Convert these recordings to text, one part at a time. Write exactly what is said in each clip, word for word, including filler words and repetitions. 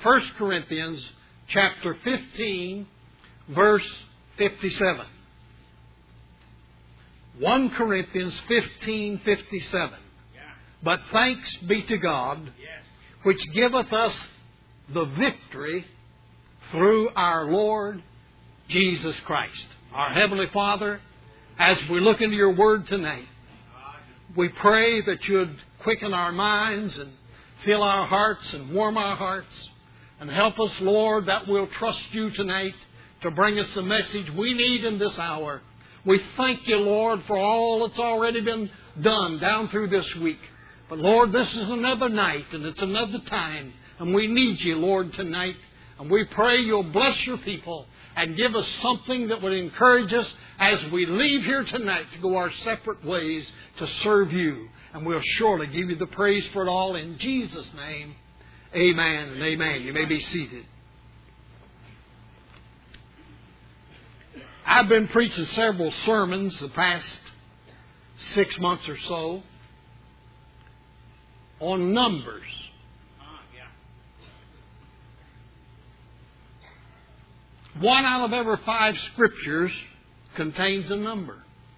First Corinthians chapter fifteen, verse fifty-seven. First Corinthians fifteen, fifty-seven. But thanks be to God, which giveth us the victory through our Lord Jesus Christ. Our Heavenly Father, as we look into your Word tonight, we pray that you'd quicken our minds and fill our hearts and warm our hearts. And help us, Lord, that we'll trust you tonight to bring us the message we need in this hour. We thank you, Lord, for all that's already been done down through this week. But, Lord, this is another night and it's another time. And we need you, Lord, tonight. And we pray you'll bless your people and give us something that would encourage us as we leave here tonight to go our separate ways to serve you. And we'll surely give you the praise for it all in Jesus' name. Amen and amen. You may be seated. I've been preaching several sermons the past six months or so on numbers. One out of every five scriptures contains a number.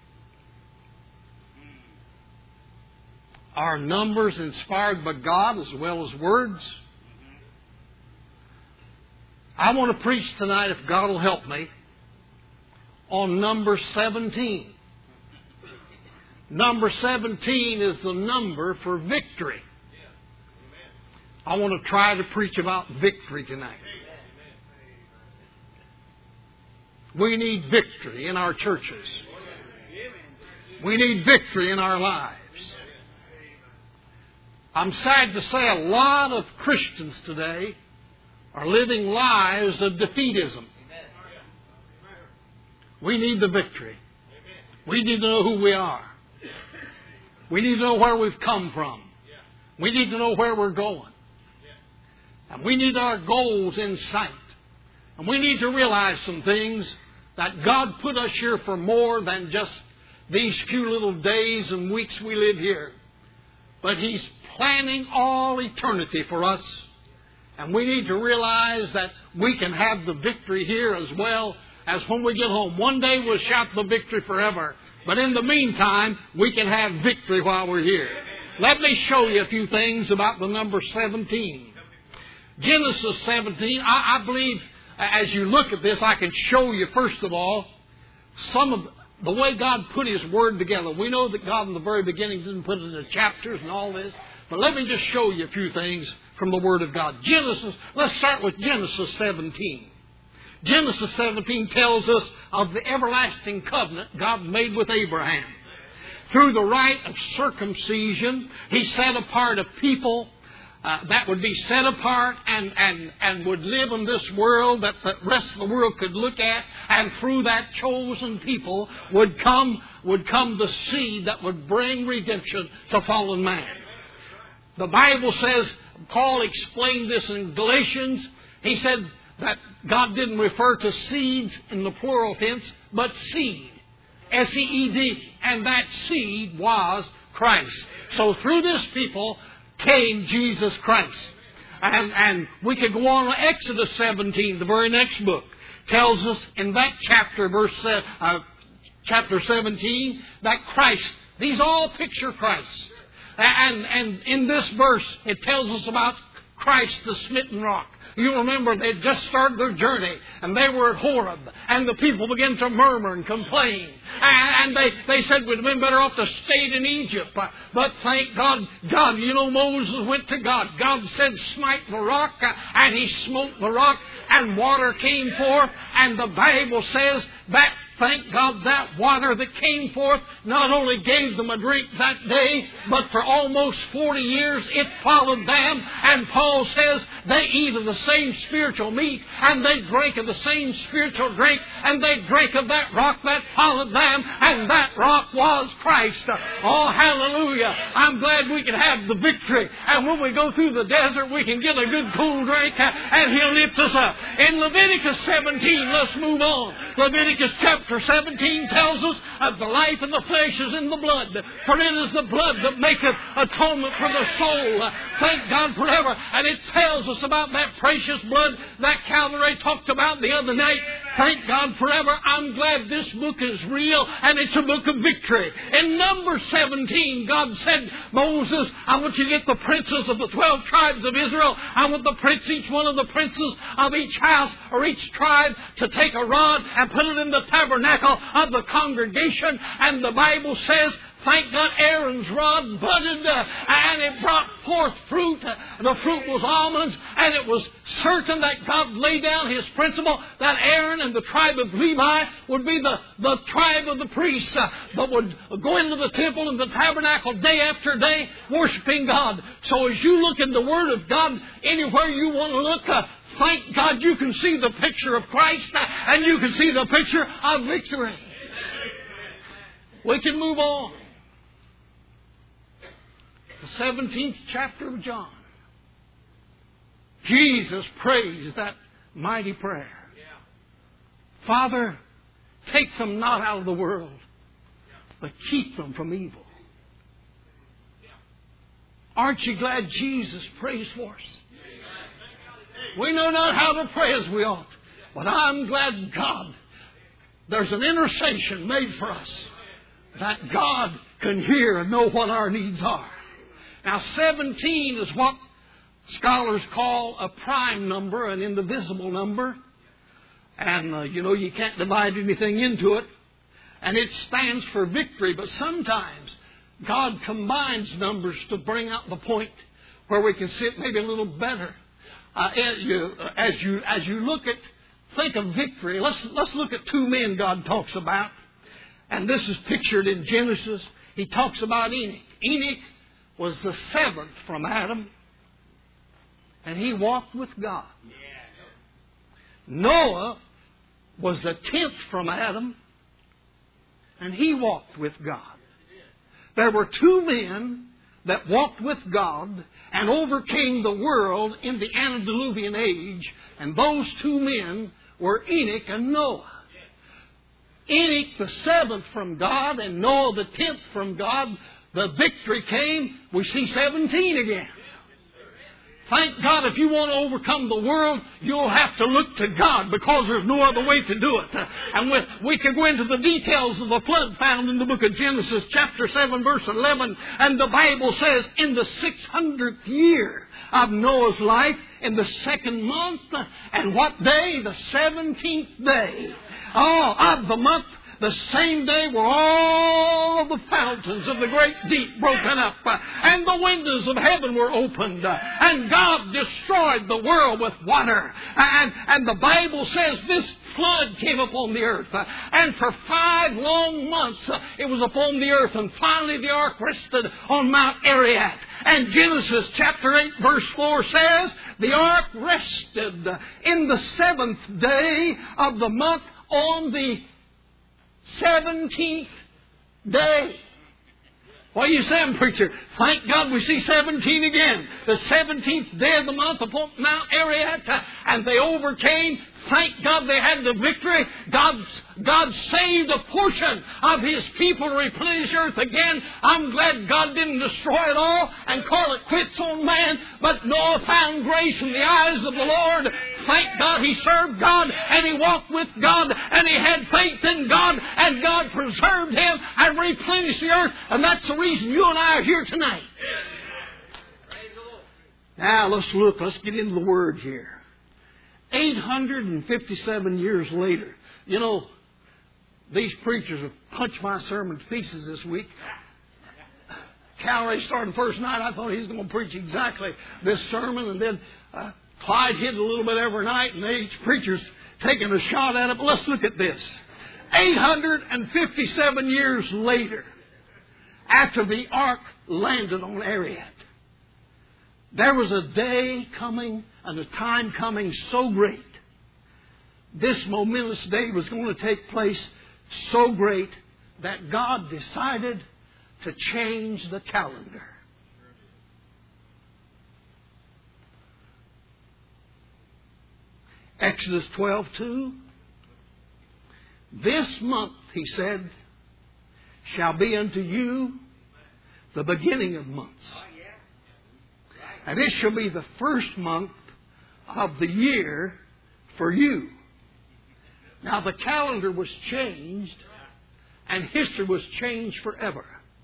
Are numbers inspired by God as well as words? I want to preach tonight, if God will help me, on number seventeen. Number seventeen is the number for victory. I want to try to preach about victory tonight. We need victory in our churches. We need victory in our lives. I'm sad to say a lot of Christians today are living lives of defeatism. We need the victory. We need to know who we are. We need to know where we've come from. We need to know where we're going. And we need our goals in sight. And we need to realize some things, that God put us here for more than just these few little days and weeks we live here. But He's planning all eternity for us. And we need to realize that we can have the victory here as well as when we get home. One day we'll shout the victory forever. But in the meantime, we can have victory while we're here. Let me show you a few things about the number seventeen. Genesis seventeen, I, I believe as you look at this, I can show you, first of all, some of the way God put His Word together. We know that God in the very beginning didn't put it into chapters and all this. But let me just show you a few things from the Word of God. Genesis, let's start with Genesis seventeen. Genesis seventeen tells us of the everlasting covenant God made with Abraham. Through the rite of circumcision, He set apart a people uh, that would be set apart and, and, and would live in this world that the rest of the world could look at. And through that chosen people would come, would come the seed that would bring redemption to fallen man. The Bible says, Paul explained this in Galatians. He said that God didn't refer to seeds in the plural tense, but seed. S E E D. And that seed was Christ. So through this people came Jesus Christ. And, and we could go on to Exodus seventeen, the very next book. Tells us in that chapter, verse uh, chapter seventeen, that Christ, these all picture Christ. And, and in this verse, it tells us about Christ, the smitten rock. You remember they had just started their journey and they were at Horeb and the people began to murmur and complain. And, and they, they said we'd have been better off to stayed in Egypt. But, but thank God, God, you know, Moses went to God. God said, smite the rock, and He smote the rock and water came forth. And the Bible says that, thank God, that water that came forth not only gave them a drink that day, but for almost forty years it followed them. And Paul says they eat of the same spiritual meat, and they drank of the same spiritual drink, and they drank of that rock that followed them, and that rock was Christ. Oh, hallelujah. I'm glad we can have the victory. And when we go through the desert, we can get a good cool drink, and He'll lift us up. In Leviticus seventeen, let's move on. Leviticus chapter chapter seventeen tells us of the life of the flesh is in the blood. For it is the blood that maketh atonement for the soul. Thank God forever. And it tells us about that precious blood that Calvary talked about the other night. Thank God forever. I'm glad this book is real and it's a book of victory. In number seventeen, God said, Moses, I want you to get the princes of the twelve tribes of Israel. I want the prince, each one of the princes of each house or each tribe to take a rod and put it in the tabernacle of the congregation. And the Bible says, thank God, Aaron's rod budded uh, and it brought forth fruit. Uh, the fruit was almonds, and it was certain that God laid down His principle that Aaron and the tribe of Levi would be the, the tribe of the priests, uh, but would go into the temple and the tabernacle day after day, worshiping God. So as you look in the Word of God, anywhere you want to look, uh, thank God you can see the picture of Christ, uh, and you can see the picture of victory. We can move on. The seventeenth chapter of John. Jesus prays that mighty prayer. Yeah. Father, take them not out of the world, but keep them from evil. Yeah. Aren't you glad Jesus prays for us? Yeah. We know not how to pray as we ought, but I'm glad God, there's an intercession made for us that God can hear and know what our needs are. Now, seventeen is what scholars call a prime number, an indivisible number. And, uh, you know, you can't divide anything into it. And it stands for victory. But sometimes God combines numbers to bring out the point where we can see it maybe a little better. Uh, as, you, as, you, as you look at, think of victory. Let's, let's look at two men God talks about. And this is pictured in Genesis. He talks about Enoch. Enoch was the seventh from Adam, and he walked with God. Noah was the tenth from Adam, and he walked with God. There were two men that walked with God and overcame the world in the antediluvian age, and those two men were Enoch and Noah. Enoch the seventh from God and Noah the tenth from God. The victory came. We see seventeen again. Thank God, if you want to overcome the world, you'll have to look to God, because there's no other way to do it. And we, we can go into the details of the flood found in the book of Genesis, chapter seven, verse eleven. And the Bible says, in the six hundredth year of Noah's life, in the second month, and what day? The seventeenth day. Oh, of the month. The same day were all of the fountains of the great deep broken up, and the windows of heaven were opened, and God destroyed the world with water. And, and the Bible says this flood came upon the earth, and for five long months it was upon the earth, and finally the ark rested on Mount Ararat. And Genesis chapter eight verse four says, the ark rested in the seventh day of the month on the seventeenth day. What are you saying, preacher? Thank God we see seventeen again. The seventeenth day of the month upon Mount Ararat, and they overcame. Thank God they had the victory. God, God saved a portion of His people to replenish earth again. I'm glad God didn't destroy it all and call it quits on man, but Noah found grace in the eyes of the Lord. Thank God he served God, and he walked with God, and he had faith in God, and God preserved him and replenished the earth. And that's the reason you and I are here tonight. Now let's look. Let's get into the Word here. eight hundred fifty-seven years later. You know, these preachers have punched my sermon to pieces this week. Calvary started first night. I thought he was going to preach exactly this sermon. And then uh, Clyde hit a little bit every night. And each preacher's taking a shot at it. But let's look at this. eight hundred fifty-seven years later, after the ark landed on Ararat, there was a day coming and a time coming so great. This momentous day was going to take place so great that God decided to change the calendar. Exodus twelve two. This month, he said, shall be unto you the beginning of months. And it shall be the first month of the year for you. Now the calendar was changed, and history was changed forever.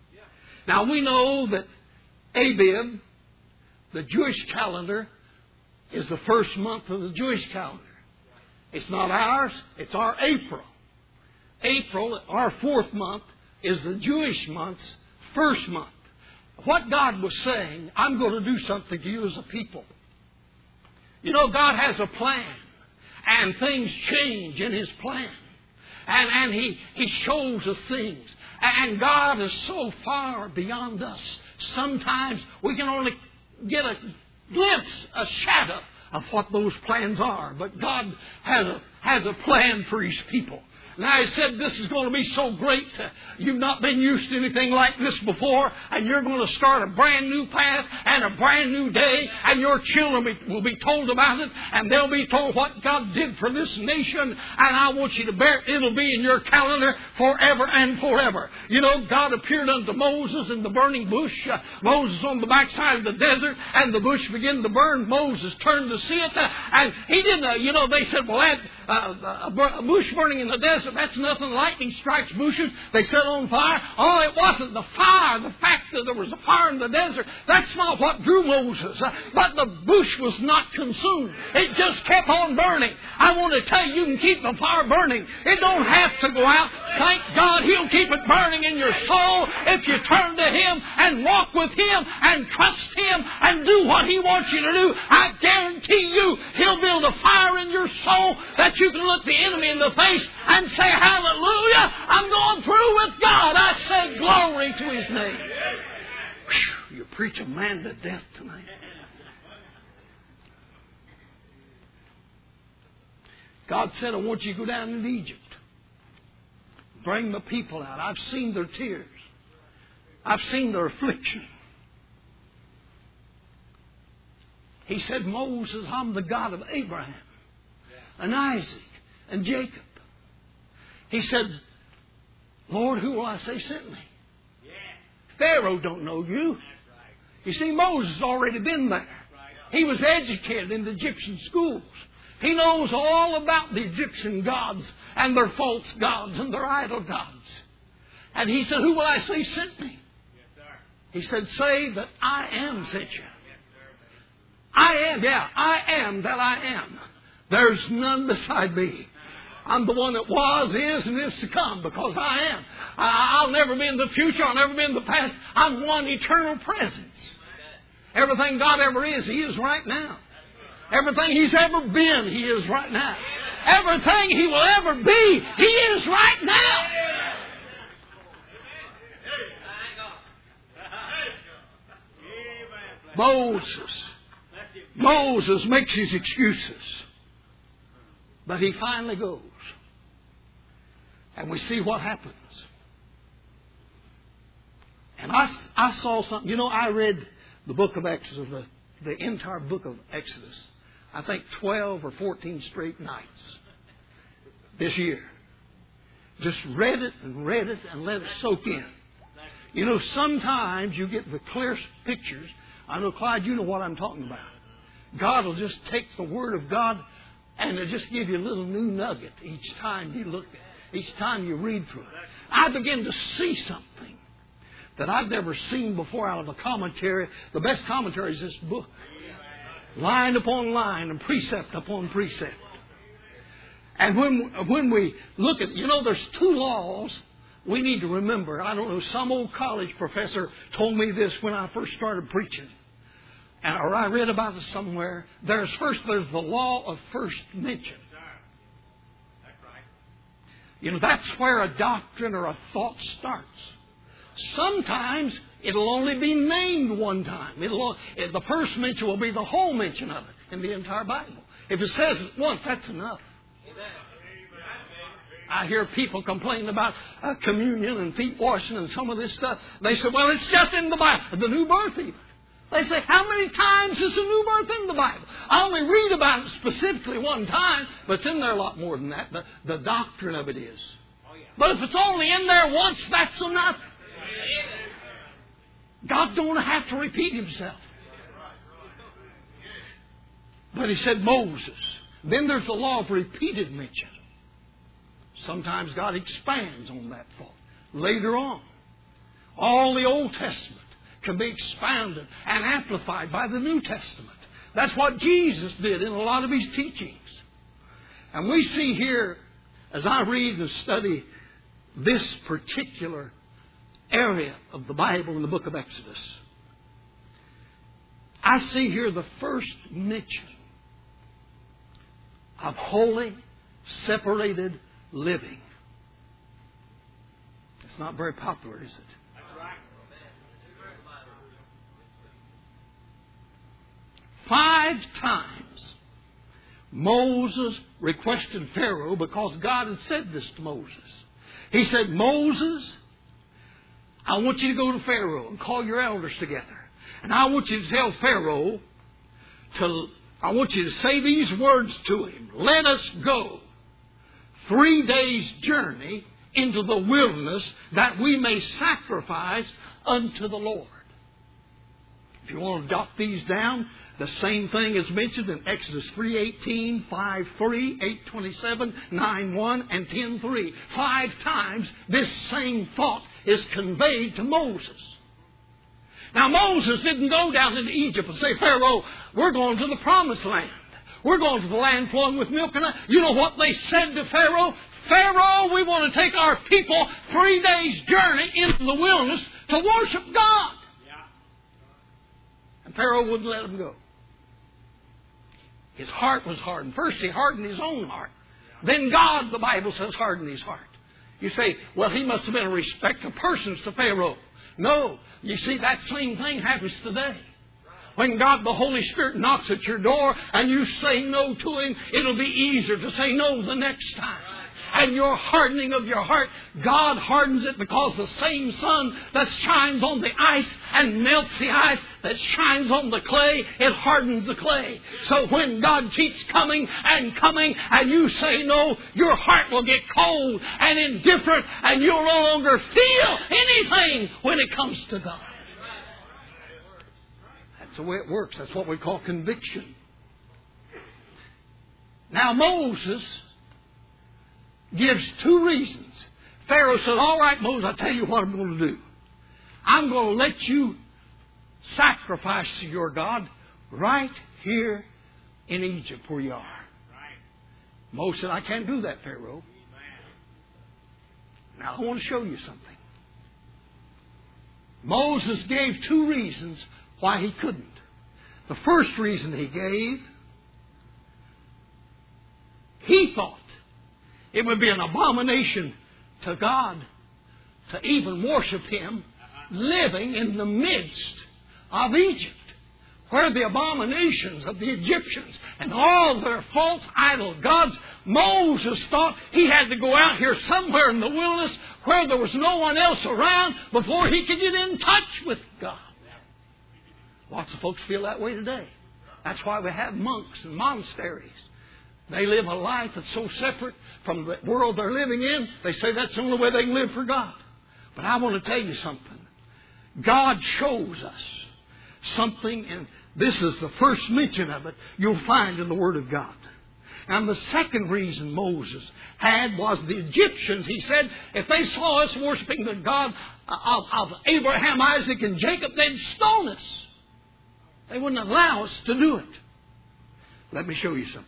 Now we know that Abib, the Jewish calendar, is the first month of the Jewish calendar. It's not ours, it's our April. April, our fourth month, is the Jewish month's first month. What God was saying, I'm going to do something to you as a people. You know, God has a plan, and things change in His plan. And, and he, he shows us things. And God is so far beyond us. Sometimes we can only get a glimpse, a shadow of what those plans are. But God has a, has a plan for His people. And I said, this is going to be so great. You've not been used to anything like this before. And you're going to start a brand new path and a brand new day. And your children will be told about it. And they'll be told what God did for this nation. And I want you to bear it. It'll be in your calendar forever and forever. You know, God appeared unto Moses in the burning bush. Uh, Moses on the backside of the desert. And the bush began to burn. Moses turned to see it. Uh, and he didn't, uh, you know, they said, well, that uh, a bush burning in the desert, that's nothing. Lightning strikes bushes. They set on fire. Oh, it wasn't the fire. The fact that there was a fire in the desert, that's not what drew Moses. Uh, but the bush was not consumed. It just kept on burning. I want to tell you, you can keep the fire burning. It don't have to go out. Thank God He'll keep it burning in your soul if you turn to Him and walk with Him and trust Him and do what He wants you to do. I guarantee you He'll build a fire in your soul that you can look the enemy in the face and say, hallelujah, I'm going through with God. I say glory to His name. Whew, you preach a man to death tonight. God said, I want you to go down into Egypt. Bring the people out. I've seen their tears. I've seen their affliction. He said, Moses, I'm the God of Abraham and Isaac and Jacob. He said, Lord, who will I say sent me? Pharaoh don't know you. You see, Moses has already been there. He was educated in the Egyptian schools. He knows all about the Egyptian gods and their false gods and their idol gods. And he said, who will I say sent me? He said, say that I am sent you. I am, yeah, I am that I am. There's none beside me. I'm the one that was, is, and is to come, because I am. I'll never be in the future. I'll never be in the past. I'm one eternal presence. Everything God ever is, He is right now. Everything He's ever been, He is right now. Everything He will ever be, He is right now. Moses. Moses makes his excuses. But he finally goes. And we see what happens. And I, I saw something. You know, I read the book of Exodus, the, the entire book of Exodus, I think twelve or fourteen straight nights this year. Just read it and read it and let it soak in. You know, sometimes you get the clear pictures. I know, Clyde, you know what I'm talking about. God will just take the Word of God and it'll just give you a little new nugget each time you look at it, each time you read through it. I begin to see something that I've never seen before out of a commentary. The best commentary is this book. Line upon line and precept upon precept. And when, when we look at, you know, there's two laws we need to remember. I don't know, some old college professor told me this when I first started preaching. Or I read about it somewhere. There's first, there's the law of first mention. You know, that's where a doctrine or a thought starts. Sometimes it'll only be named one time. It'll, the first mention will be the whole mention of it in the entire Bible. If it says it once, that's enough. I hear people complaining about uh, communion and feet washing and some of this stuff. They say, well, it's just in the Bible. The new birth even. They say, how many times is the new birth in the Bible? I only read about it specifically one time, but it's in there a lot more than that. The, the doctrine of it is. But if it's only in there once, that's enough. God don't have to repeat Himself. But He said Moses. Then there's the law of repeated mention. Sometimes God expands on that thought. Later on, all the Old Testament can be expounded and amplified by the New Testament. That's what Jesus did in a lot of His teachings. And we see here, as I read and study this particular area of the Bible in the book of Exodus, I see here the first mention of holy, separated living. It's not very popular, is it? Five times Moses requested Pharaoh, because God had said this to Moses. He said, Moses, I want you to go to Pharaoh and call your elders together. And I want you to tell Pharaoh to, I want you to say these words to him. Let us go three days' journey into the wilderness that we may sacrifice unto the Lord. If you want to jot these down, the same thing is mentioned in Exodus three eighteen, five three, eight twenty-seven, nine one, and ten three. Five times this same thought is conveyed to Moses. Now Moses didn't go down into Egypt and say, Pharaoh, we're going to the promised land. We're going to the land flowing with milk and honey. You know what they said to Pharaoh? Pharaoh, we want to take our people three days' journey into the wilderness to worship God. And Pharaoh wouldn't let him go. His heart was hardened. First he hardened his own heart. Then God, the Bible says, hardened his heart. You say, well, he must have been a respect of persons to Pharaoh. No. You see, that same thing happens today. When God, the Holy Spirit, knocks at your door and you say no to Him, it'll be easier to say no the next time. And your hardening of your heart, God hardens it because the same sun that shines on the ice and melts the ice, that shines on the clay, it hardens the clay. So when God keeps coming and coming and you say no, your heart will get cold and indifferent and you'll no longer feel anything when it comes to God. That's the way it works. That's what we call conviction. Now Moses gives two reasons. Pharaoh said, all right, Moses, I'll tell you what I'm going to do. I'm going to let you sacrifice to your God right here in Egypt where you are. Right. Moses said, I can't do that, Pharaoh. Now, I want to show you something. Moses gave two reasons why he couldn't. The first reason he gave, he thought it would be an abomination to God to even worship Him living in the midst of Egypt, where the abominations of the Egyptians and all their false idol gods. Moses thought he had to go out here somewhere in the wilderness where there was no one else around before he could get in touch with God. Lots of folks feel that way today. That's why we have monks and monasteries. They live a life that's so separate from the world they're living in, they say that's the only way they can live for God. But I want to tell you something. God shows us something, and this is the first mention of it you'll find in the Word of God. And the second reason Moses had was the Egyptians. He said, if they saw us worshiping the God of, of Abraham, Isaac, and Jacob, they'd stone us. They wouldn't allow us to do it. Let me show you something.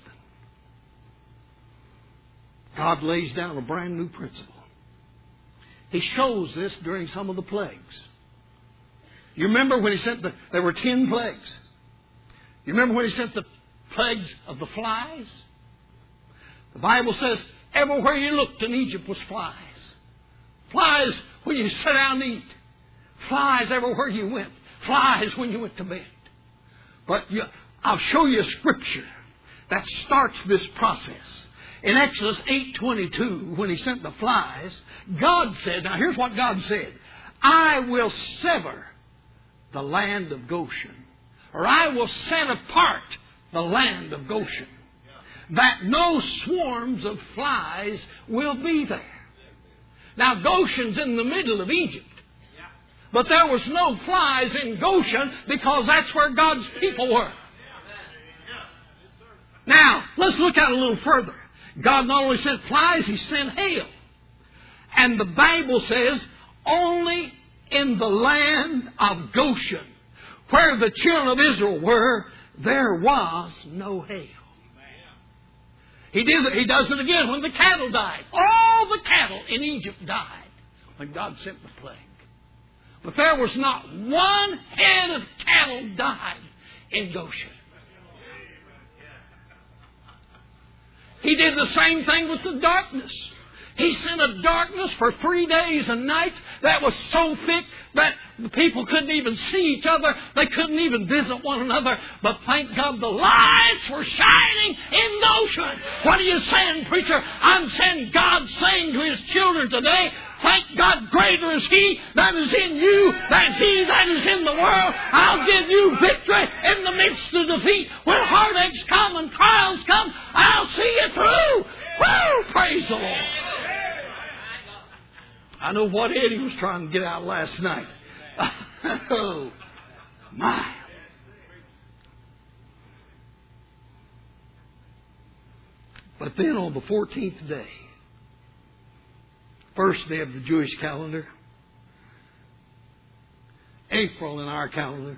God lays down a brand new principle. He shows this during some of the plagues. You remember when He sent the, there were ten plagues. You remember when He sent the plagues of the flies? The Bible says everywhere you looked in Egypt was flies. Flies when you sat down and eat. Flies everywhere you went. Flies when you went to bed. But you, I'll show you a scripture that starts this process. In Exodus eight twenty-two, when He sent the flies, God said, now here's what God said, I will sever the land of Goshen, or I will set apart the land of Goshen, that no swarms of flies will be there. Now, Goshen's in the middle of Egypt. But there was no flies in Goshen because that's where God's people were. Now, let's look at it a little further. God not only sent flies, He sent hail. And the Bible says, only in the land of Goshen, where the children of Israel were, there was no hail. He, did, he does it again when the cattle died. All the cattle in Egypt died when God sent the plague. But there was not one head of cattle died in Goshen. He did the same thing with the darkness. He sent a darkness for three days and nights that was so thick that the people couldn't even see each other. They couldn't even visit one another. But thank God the lights were shining in Goshen. What are you saying, preacher? I'm saying God's saying to His children today, thank God greater is He that is in you than he that is in the world. I'll give you victory in the midst of defeat. When heartaches come and trials come, I'll see you through. Woo! Praise the Lord. I know what Eddie was trying to get out last night. Oh, my. But then on the fourteenth day, first day of the Jewish calendar, April in our calendar,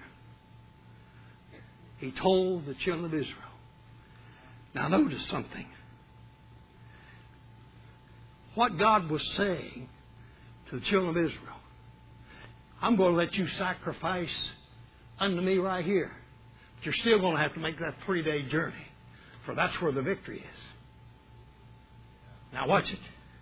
He told the children of Israel. Now notice something. What God was saying to the children of Israel. I'm going to let you sacrifice unto me right here. But you're still going to have to make that three-day journey. For that's where the victory is. Now watch it.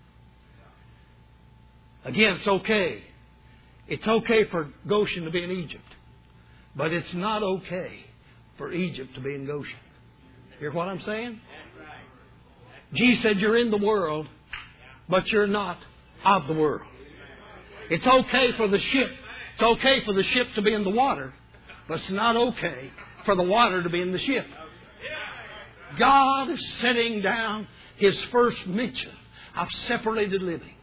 Again, it's okay. It's okay for Goshen to be in Egypt. But it's not okay for Egypt to be in Goshen. Hear what I'm saying? Jesus said you're in the world, but you're not of the world. It's okay for the ship. It's okay for the ship to be in the water, but it's not okay for the water to be in the ship. God is setting down His first mention of separated living.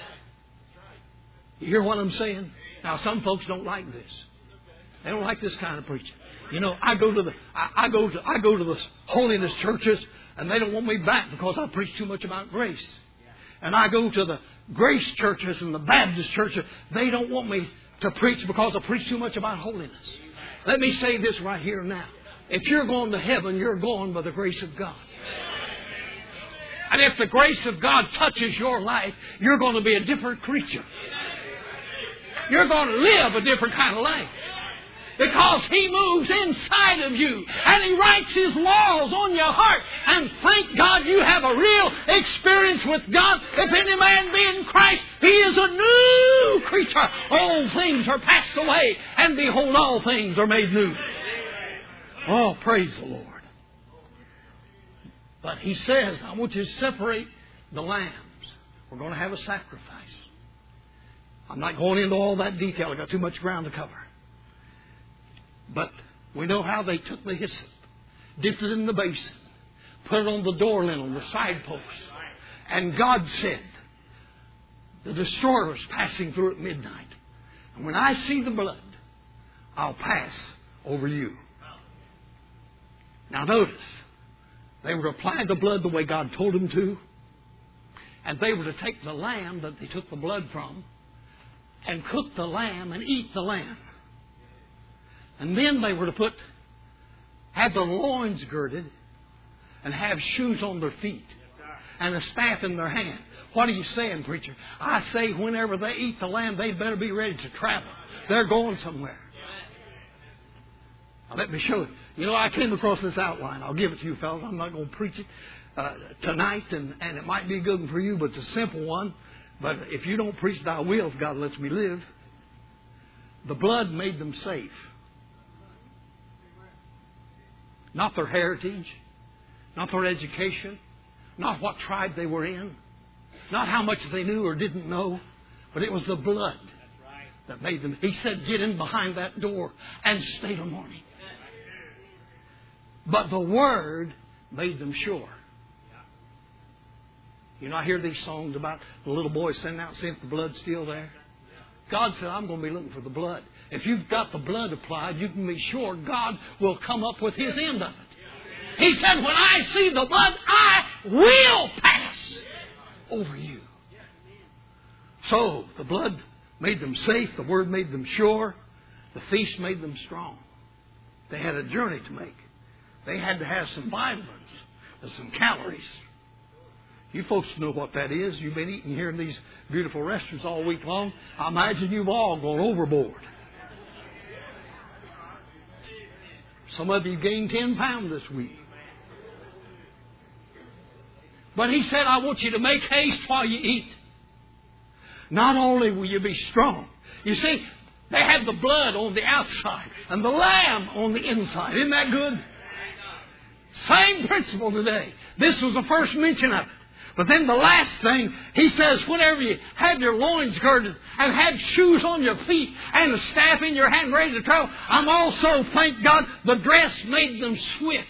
You hear what I'm saying? Now, some folks don't like this. They don't like this kind of preaching. You know, I go to the I, I go to I go to the holiness churches, and they don't want me back because I preach too much about grace. And I go to the grace churches and the Baptist churches. They don't want me to preach because I preach too much about holiness. Let me say this right here now. If you're going to heaven, you're going by the grace of God. And if the grace of God touches your life, you're going to be a different creature. You're going to live a different kind of life. Because He moves inside of you. And He writes His laws on your heart. And thank God you have a real experience with God. If any man be in Christ, he is a new creature. All things are passed away. And behold, all things are made new. Oh, praise the Lord. But He says, I want you to separate the lambs. We're going to have a sacrifice. I'm not going into all that detail. I've got too much ground to cover. But we know how they took the hyssop, dipped it in the basin, put it on the door lintel, the side post. And God said, the destroyer was passing through at midnight. And when I see the blood, I'll pass over you. Now notice, they were to apply the blood the way God told them to. And they were to take the lamb that they took the blood from and cook the lamb and eat the lamb. And then they were to put, have their loins girded and have shoes on their feet and a staff in their hand. What are you saying, preacher? I say whenever they eat the lamb, they better be ready to travel. They're going somewhere. Now, let me show you. You know, I came across this outline. I'll give it to you, fellas. I'm not going to preach it uh, tonight, and, and it might be a good one for you, but it's a simple one. But if you don't preach thy will, if God lets me live, the blood made them safe. Not their heritage, not their education, not what tribe they were in, not how much they knew or didn't know, but it was the blood that made them. He said, get in behind that door and stay till morning. But the Word made them sure. You know, I hear these songs about the little boy sending out, saying if the blood's still there. God said, I'm going to be looking for the blood. If you've got the blood applied, you can be sure God will come up with His end of it. He said, when I see the blood, I will pass over you. So, the blood made them safe. The Word made them sure. The feast made them strong. They had a journey to make. They had to have some vitamins and some calories. You folks know what that is. You've been eating here in these beautiful restaurants all week long. I imagine you've all gone overboard. Some of you gained ten pounds this week. But He said, I want you to make haste while you eat. Not only will you be strong. You see, they had the blood on the outside and the lamb on the inside. Isn't that good? Same principle today. This was the first mention of it. But then the last thing, He says, whenever you have your loins girded and have shoes on your feet and a staff in your hand ready to travel, I'm also, thank God, the dress made them swift.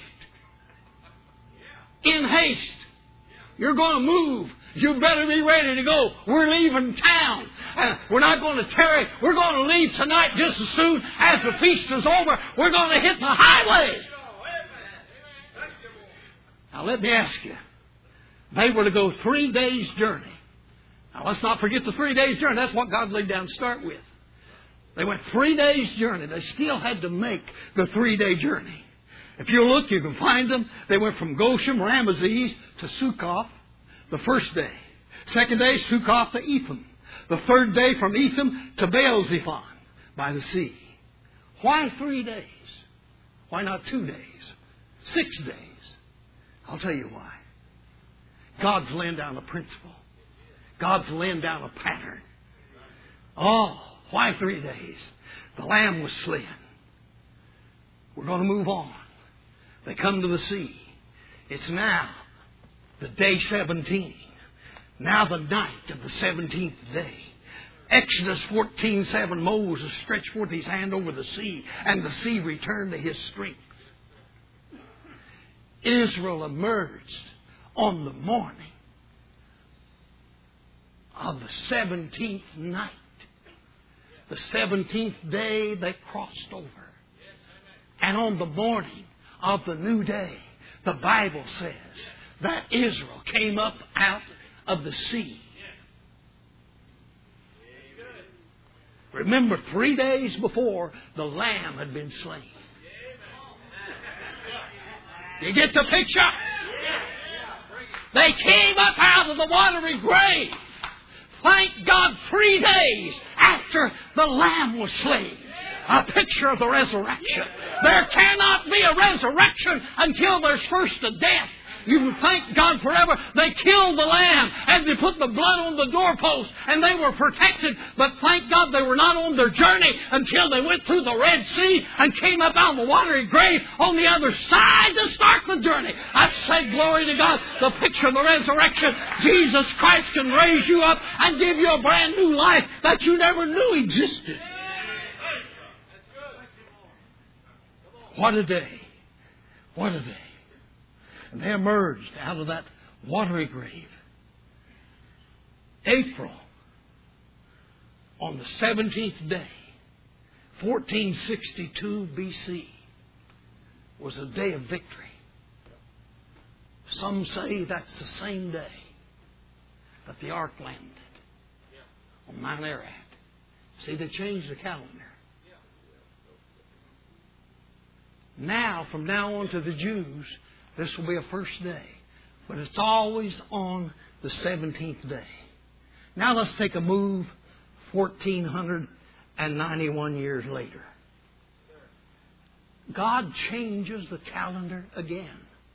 In haste. You're going to move. You better be ready to go. We're leaving town. Uh, we're not going to tarry. We're going to leave tonight just as soon as the feast is over. We're going to hit the highway. Now let me ask you. They were to go three days' journey. Now let's not forget the three days' journey. That's what God laid down to start with. They went three days' journey. They still had to make the three-day journey. If you look, you can find them. They went from Goshen, Ramesses to Succoth the first day. Second day, Succoth to Etham. The third day from Etham to Baal-zephon by the sea. Why three days? Why not two days? Six days? I'll tell you why. God's laying down a principle. God's laying down a pattern. Oh, why three days? The lamb was slain. We're going to move on. They come to the sea. It's now the day seventeen. Now the night of the seventeenth day. Exodus fourteen seven, Moses stretched forth his hand over the sea, and the sea returned to his strength. Israel emerged on the morning of the seventeenth night. The seventeenth day they crossed over. And on the morning of the new day, the Bible says that Israel came up out of the sea. Remember, three days before, the lamb had been slain. You get the picture? They came up out of the watery grave. Thank God, three days after the lamb was slain. A picture of the resurrection. There cannot be a resurrection until there's first a death. You thank God forever. They killed the lamb and they put the blood on the doorpost and they were protected. But thank God they were not on their journey until they went through the Red Sea and came up out of the watery grave on the other side to start the journey. I say glory to God. The picture of the resurrection. Jesus Christ can raise you up and give you a brand new life that you never knew existed. What a day. What a day. And they emerged out of that watery grave. April, on the seventeenth day, fourteen sixty-two B C, was a day of victory. Some say that's the same day that the ark landed on Mount Ararat. See, they changed the calendar. Now, from now on to the Jews, this will be a first day. But it's always on the seventeenth day. Now let's take a move fourteen ninety-one years later. God changes the calendar again.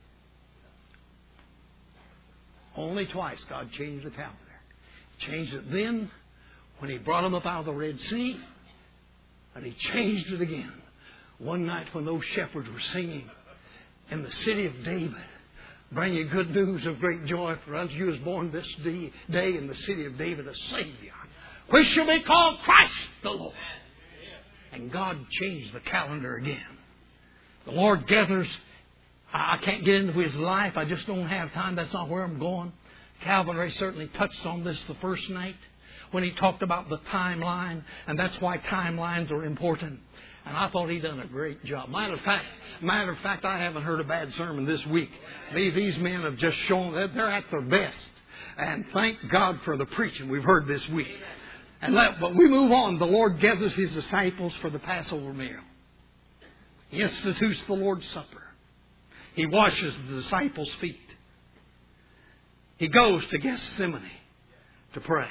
Only twice God changed the calendar. He changed it then when He brought them up out of the Red Sea. And He changed it again. One night when those shepherds were singing in the city of David, bring you good news of great joy, for unto you is born this day, day in the city of David a Savior, which shall be called Christ the Lord. And God changed the calendar again. The Lord gathers. I can't get into His life. I just don't have time. That's not where I'm going. Calvin Ray certainly touched on this the first night when he talked about the timeline, and that's why timelines are important. And I thought he done a great job. Matter of fact, matter of fact, I haven't heard a bad sermon this week. These, these men have just shown that they're at their best. And thank God for the preaching we've heard this week. And let, but we move on. The Lord gathers His disciples for the Passover meal. He institutes the Lord's Supper. He washes the disciples' feet. He goes to Gethsemane to pray.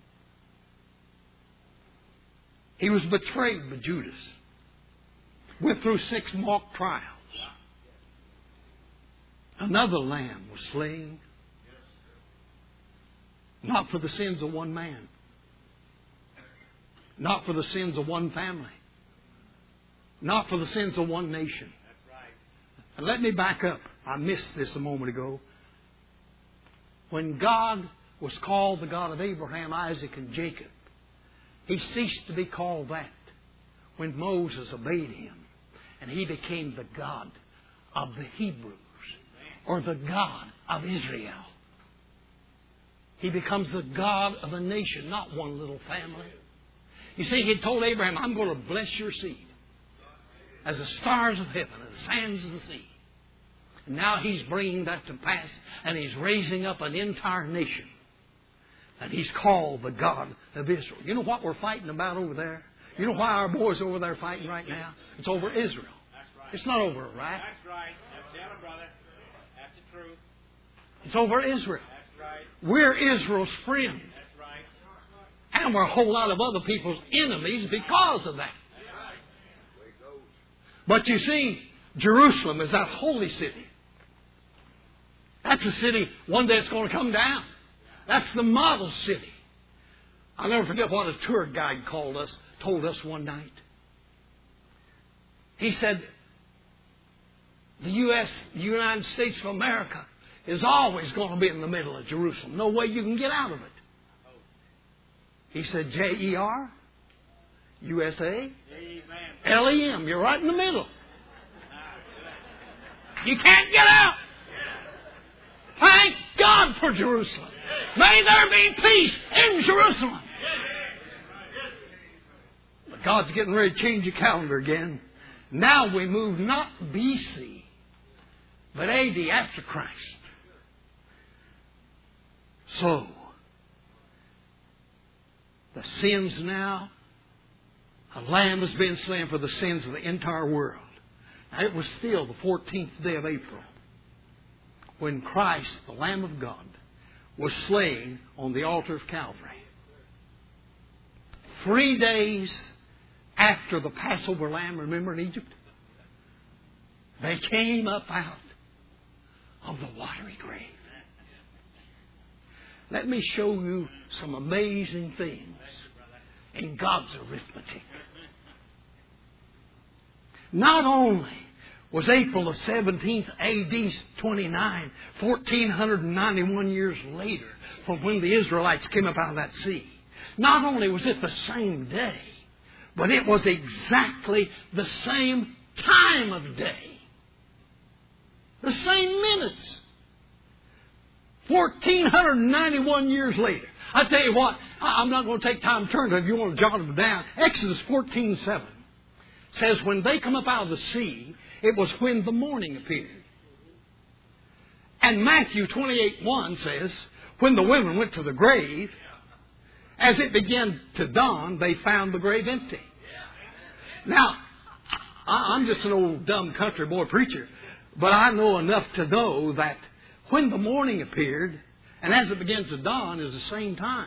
He was betrayed by Judas. Went through six mock trials. Another lamb was slain. Not for the sins of one man. Not for the sins of one family. Not for the sins of one nation. And let me back up. I missed this a moment ago. When God was called the God of Abraham, Isaac, and Jacob, He ceased to be called that when Moses obeyed Him. And He became the God of the Hebrews, or the God of Israel. He becomes the God of a nation, not one little family. You see, He told Abraham, I'm going to bless your seed as the stars of heaven and the sands of the sea. And now He's bringing that to pass, and He's raising up an entire nation. And He's called the God of Israel. You know what we're fighting about over there? You know why our boys are over there fighting right now? It's over Israel. That's right. It's not over Iraq. That's right. That's it, brother. That's the truth. It's over Israel. That's right. We're Israel's friend. That's right. And we're a whole lot of other people's enemies because of that. That's right. But you see, Jerusalem is that holy city. That's a city one day it's going to come down. That's the model city. I'll never forget what a tour guide called us, told us one night. He said, the U S, the United States of America, is always going to be in the middle of Jerusalem. No way you can get out of it. He said, J E R, U S A, L E M. You're right in the middle. You can't get out. Thank God for Jerusalem. May there be peace in Jerusalem. But God's getting ready to change the calendar again. Now we move not B C, but A D, after Christ. So, the sins now, a lamb has been slain for the sins of the entire world. Now, it was still the fourteenth day of April when Christ, the Lamb of God, was slain on the altar of Calvary. Three days after the Passover lamb, remember in Egypt? They came up out of the watery grave. Let me show you some amazing things in God's arithmetic. Not only was April the seventeenth, A D twenty-nine, fourteen ninety-one years later from when the Israelites came up out of that sea. Not only was it the same day, but it was exactly the same time of day. The same minutes. fourteen ninety-one years later. I tell you what, I'm not going to take time to turn to it if you want to jot them down. Exodus fourteen seven says when they come up out of the sea, it was when the morning appeared. And Matthew twenty-eight one says, when the women went to the grave, as it began to dawn, they found the grave empty. Now, I'm just an old dumb country boy preacher, but I know enough to know that when the morning appeared, and as it began to dawn, is the same time.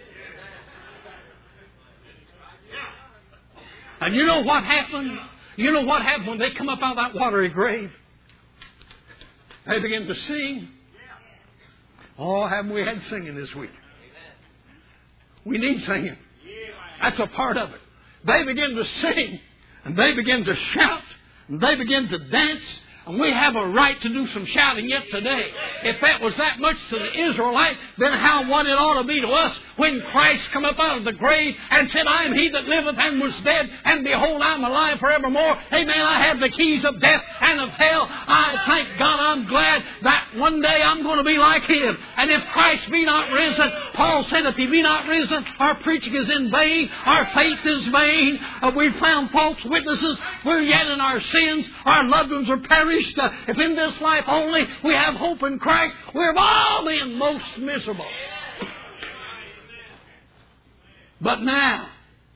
And you know what happened? You know what happened when they come up out of that watery grave? They began to sing. Oh, haven't we had singing this week? We need singing. That's a part of it. They began to sing, and they began to shout, and they began to dance. And we have a right to do some shouting yet today. If that was that much to the Israelite, then how what it ought to be to us when Christ come up out of the grave and said, I am he that liveth and was dead, and behold, I am alive forevermore. Amen. I have the keys of death and of hell. I thank God, I'm glad that one day I'm going to be like him. And if Christ be not risen, Paul said, if he be not risen, our preaching is in vain, our faith is vain. Uh, we've found false witnesses. We're yet in our sins. Our loved ones are perished. Uh, if in this life only we have hope in Christ, we've all been most miserable. But now,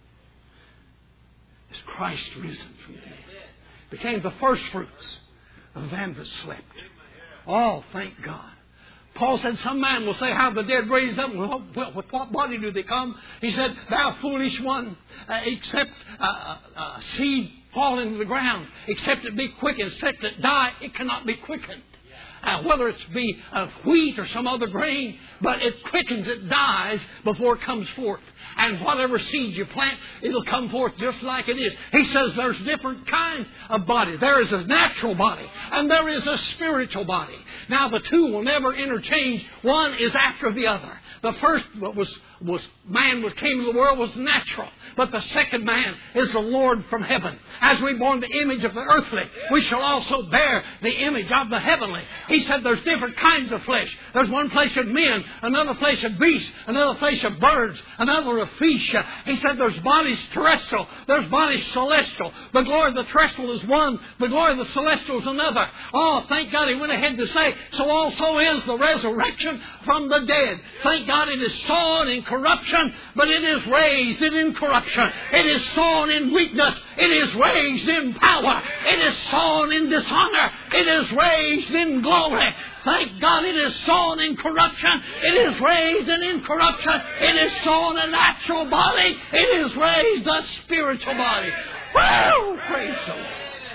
is Christ risen from the dead? Became the first fruits of them that slept. Oh, thank God. Paul said, some man will say, how the dead raised up. Well, with what body do they come? He said, thou foolish one, uh, except uh, uh, seed fall into the ground, except it be quickened, except it die, it cannot be quickened. Uh, whether it be of wheat or some other grain, but it quickens, it dies before it comes forth. And whatever seed you plant, it'll come forth just like it is. He says there's different kinds of bodies. There is a natural body, and there is a spiritual body. Now the two will never interchange. One is after the other. The first was, was man was came into the world was natural. But the second man is the Lord from heaven. As we born the image of the earthly, we shall also bear the image of the heavenly. He said there's different kinds of flesh. There's one flesh of men, another flesh of beasts, another flesh of birds, another of fish. He said there's bodies terrestrial, there's bodies celestial. The glory of the terrestrial is one, the glory of the celestial is another. Oh, thank God he went ahead to say, so also is the resurrection from the dead. Thank God it is sown in corruption, but it is raised in incorruption. It is sown in weakness, it is raised in power. It is sown in dishonor, it is raised in glory. Thank God it is sown in corruption, it is raised in incorruption. It is sown a natural body, it is raised a spiritual body. Woo! Praise the Lord.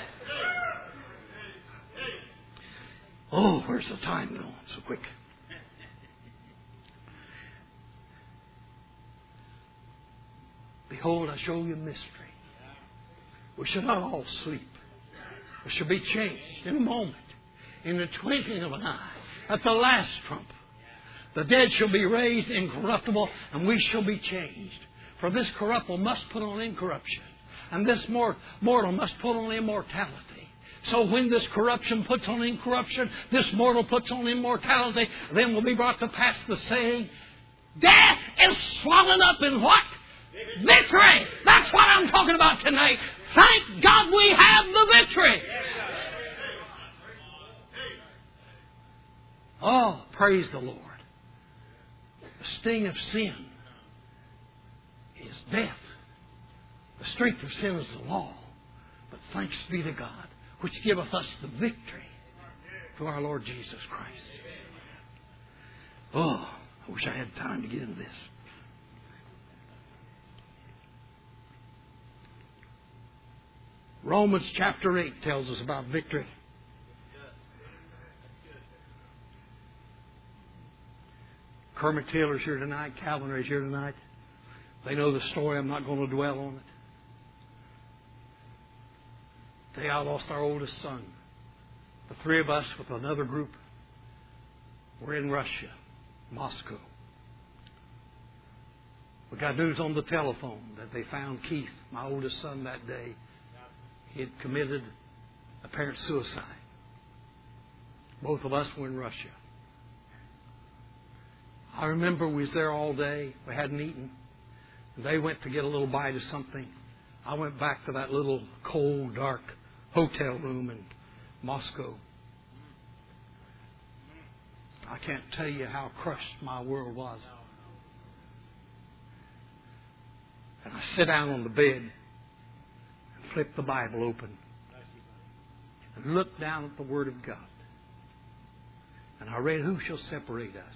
Oh, where's the time going so quick? Behold, I show you a mystery. We shall not all sleep. We shall be changed in a moment, in the twinkling of an eye, at the last trump. The dead shall be raised incorruptible, and we shall be changed. For this corruptible must put on incorruption, and this mortal must put on immortality. So when this corruption puts on incorruption, this mortal puts on immortality, then will be brought to pass the saying, death is swallowed up in what? Victory! That's what I'm talking about tonight. Thank God we have the victory. Oh, praise the Lord. The sting of sin is death. The strength of sin is the law. But thanks be to God, which giveth us the victory through our Lord Jesus Christ. Oh, I wish I had time to get into this. Romans chapter eight tells us about victory. Kermit Taylor's here tonight. Calvin Ray's here tonight. They know the story. I'm not going to dwell on it. The day I lost our oldest son, the three of us with another group were in Russia, Moscow. We got news on the telephone that they found Keith, my oldest son, that day. He had committed apparent suicide. Both of us were in Russia. I remember we was there all day. We hadn't eaten. They went to get a little bite of something. I went back to that little cold, dark hotel room in Moscow. I can't tell you how crushed my world was. And I sit down on the bed and flip the Bible open and look down at the Word of God. And I read, who shall separate us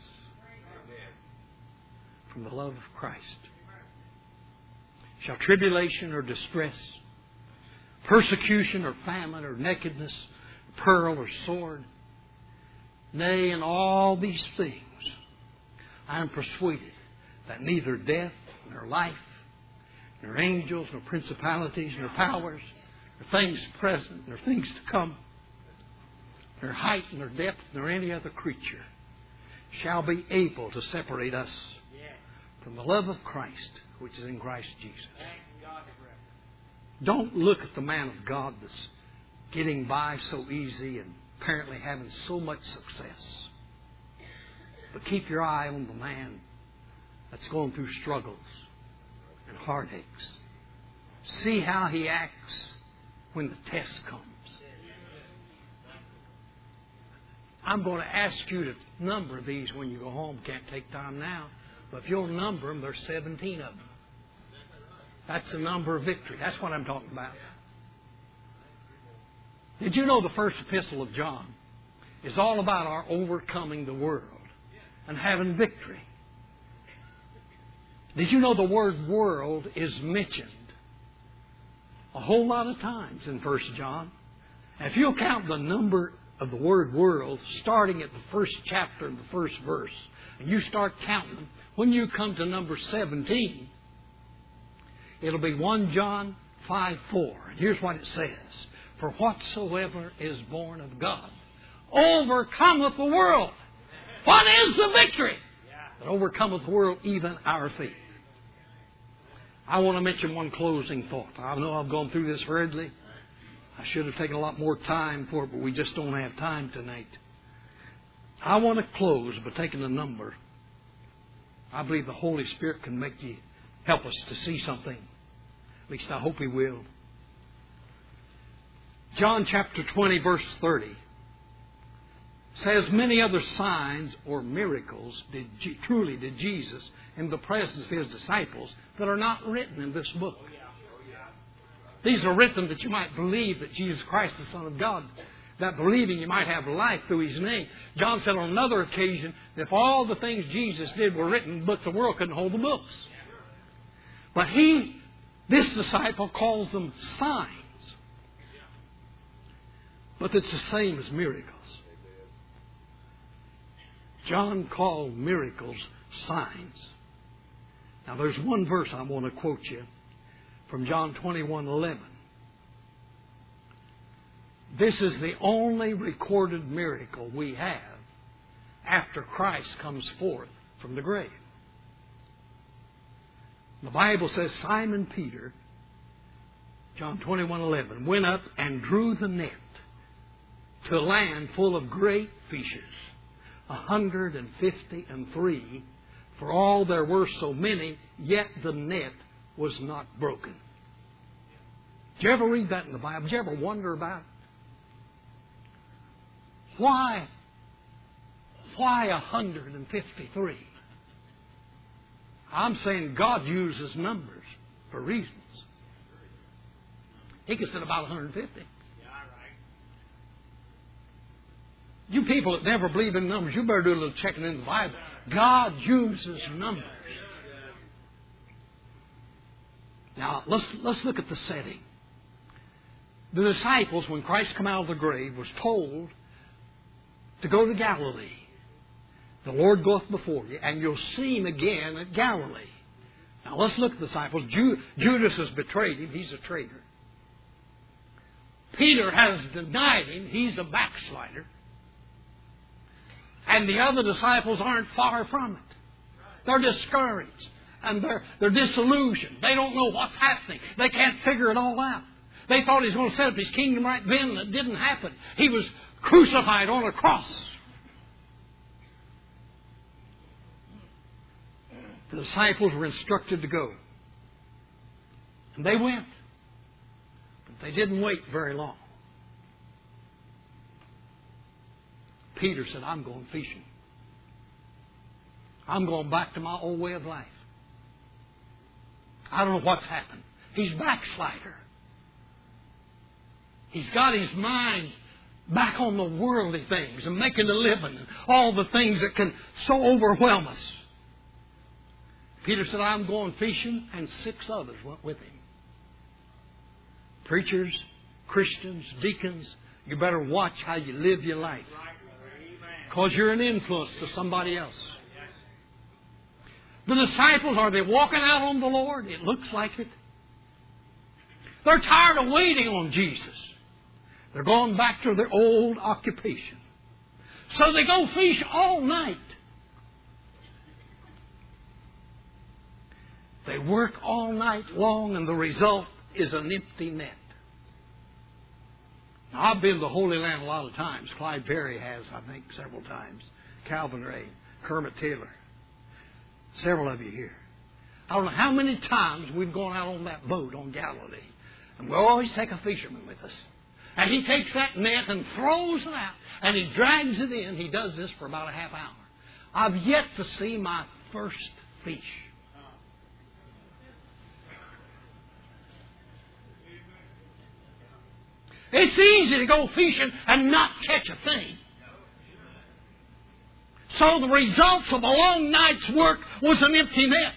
from the love of Christ? Shall tribulation or distress, persecution or famine or nakedness, peril or sword? Nay, in all these things I am persuaded that neither death nor life, nor angels, nor principalities, nor powers, nor things present, nor things to come, nor height, nor depth, nor any other creature shall be able to separate us from the love of Christ, which is in Christ Jesus. Don't look at the man of God that's getting by so easy and apparently having so much success. But keep your eye on the man that's going through struggles and heartaches. See how he acts when the test comes. I'm going to ask you to number these when you go home. Can't take time now. But if you'll number them, there's seventeen of them. That's the number of victory. That's what I'm talking about. Did you know the first epistle of John is all about our overcoming the world and having victory? Did you know the word world is mentioned a whole lot of times in First John? And if you'll count the number of the word world, starting at the first chapter of the first verse, and you start counting them, when you come to number seventeen, it'll be First John five four. And here's what it says. For whatsoever is born of God overcometh the world. What is the victory that overcometh the world, even our faith? I want to mention one closing thought. I know I've gone through this hurriedly. I should have taken a lot more time for it, but we just don't have time tonight. I want to close by taking a number. I believe the Holy Spirit can make you, help us to see something. At least I hope He will. John chapter twenty, verse thirty says, many other signs or miracles did truly did Jesus in the presence of His disciples that are not written in this book. These are written that you might believe that Jesus Christ is the Son of God. That believing you might have life through His name. John said on another occasion, if all the things Jesus did were written in books, the world couldn't hold the books. But he, this disciple, calls them signs. But it's the same as miracles. John called miracles signs. Now there's one verse I want to quote you from John twenty-one eleven. This is the only recorded miracle we have after Christ comes forth from the grave. The Bible says Simon Peter, John twenty-one eleven, went up and drew the net to a land full of great fishes, a hundred and fifty and three. For all there were so many, yet the net was not broken. Did you ever read that in the Bible? Did you ever wonder about it? Why? Why one hundred fifty-three? I'm saying God uses numbers for reasons. He could say about one hundred fifty. You people that never believe in numbers, you better do a little checking in the Bible. God uses numbers. Now, let's, let's look at the setting. The disciples, when Christ came out of the grave, was told to go to Galilee. The Lord goeth before you, and you'll see Him again at Galilee. Now, let's look at the disciples. Ju- Judas has betrayed Him. He's a traitor. Peter has denied Him. He's a backslider. And the other disciples aren't far from it. They're discouraged. And they're, they're disillusioned. They don't know what's happening. They can't figure it all out. They thought He was going to set up His kingdom right then, and it didn't happen. He was crucified on a cross. The disciples were instructed to go. And they went. But they didn't wait very long. Peter said, I'm going fishing. I'm going back to my old way of life. I don't know what's happened. He's a backslider. He's got his mind back on the worldly things and making a living and all the things that can so overwhelm us. Peter said, I'm going fishing, and six others went with him. Preachers, Christians, deacons, you better watch how you live your life. Because you're an influence to somebody else. The disciples, are they walking out on the Lord? It looks like it. They're tired of waiting on Jesus. They're going back to their old occupation. So they go fish all night. They work all night long, and the result is an empty net. Now, I've been to the Holy Land a lot of times. Clyde Perry has, I think, several times. Calvin Ray, Kermit Taylor. Several of you here. I don't know how many times we've gone out on that boat on Galilee. And we always take a fisherman with us. And he takes that net and throws it out. And he drags it in. He does this for about a half hour. I've yet to see my first fish. It's easy to go fishing and not catch a thing. So the results of a long night's work was an empty net.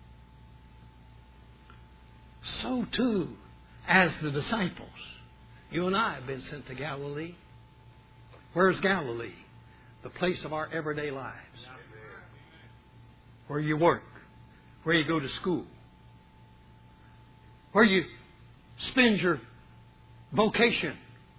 So too, as the disciples, you and I have been sent to Galilee. Where's Galilee? The place of our everyday lives. Where you work. Where you go to school. Where you spend your vocation.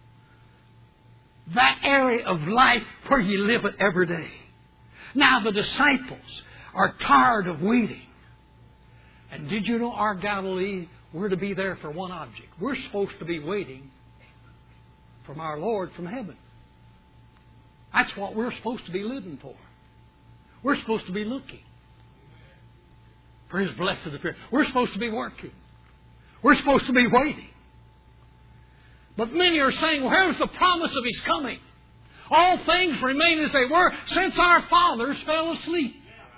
That area of life where you live it every day. Now the disciples are tired of waiting. And did you know our Galilee, we're to be there for one object. We're supposed to be waiting from our Lord from heaven. That's what we're supposed to be living for. We're supposed to be looking for His blessed appearance. We're supposed to be working. We're supposed to be waiting. But many are saying, well, where's the promise of His coming? All things remain as they were since our fathers fell asleep.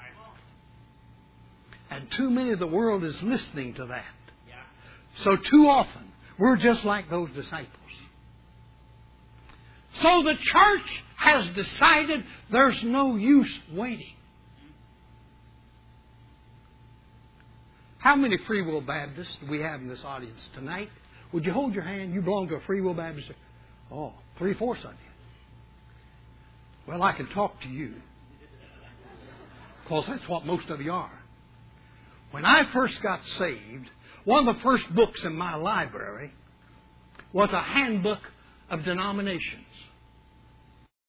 And too many of the world is listening to that. So too often, we're just like those disciples. So the church has decided there's no use waiting. How many Free Will Baptists do we have in this audience tonight? Would you hold your hand? You belong to a Free Will Baptist? Oh, three-fourths of you. Well, I can talk to you. Because that's what most of you are. When I first got saved, one of the first books in my library was a handbook of denominations.